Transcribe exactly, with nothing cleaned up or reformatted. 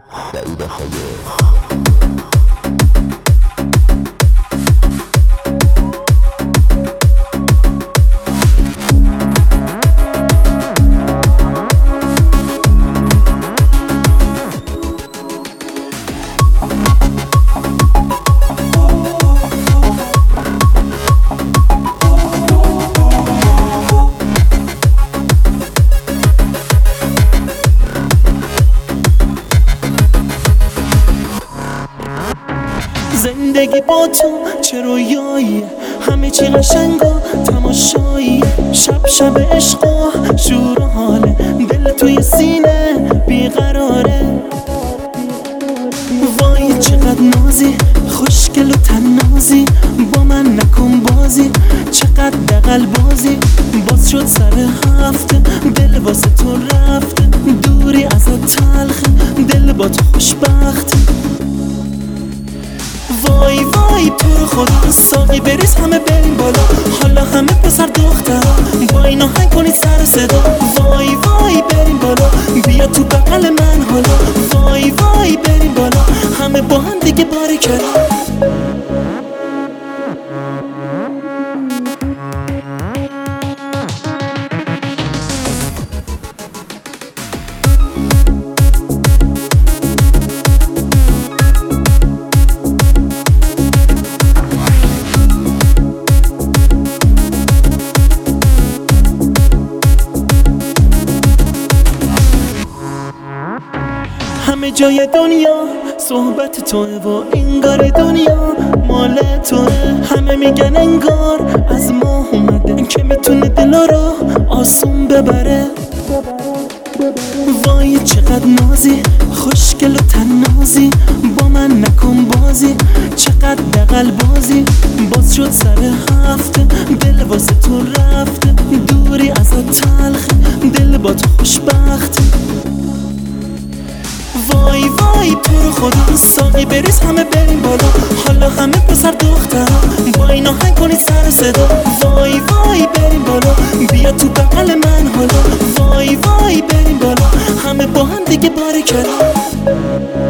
سعید خایر. زندگی با تو چه رویایی، همه چی قشنگ و تماشایی، شب شب عشق و شور و حاله، دل توی سینه بیقراره. وای چقدر نازی، خوشگل و تنازی، با من نکن بازی، چقدر دغل بازی. باز شد سر هفته، دل واسه تو رفته، دوری ازت تلخه، دل با تو خوشبخته. وای وای تو رو خدا، ساقی بریز همه بریم بالا، حالا همه پسر دختر با این آهنگ کنید سر صدا. وای وای بریم بالا، بیا تو بغل من حالا، وای وای بریم بالا، همه با هم دیگه باریکلا. همه جای دنیا صحبت توه و انگار دنیا مال توه. همه میگن انگار از ما اومده که میتونه دلا رو آسون ببره. وای چقدر نازی، خوشگل و تنازی، با من نکن بازی، چقدر دغل بازی. باز شد سر هفته، دل واسه تو رفته، دوری ازت تلخه، دل با تو خوشبخته. وای وای تو رو خدا، ساقی بریز همه بریم بالا، حالا همه پسر دختر با این آهنگ کنید سر صدا. وای وای بریم بالا، بیا تو بغل من حالا، وای وای بریم بالا، همه با هم دیگه باریکلا.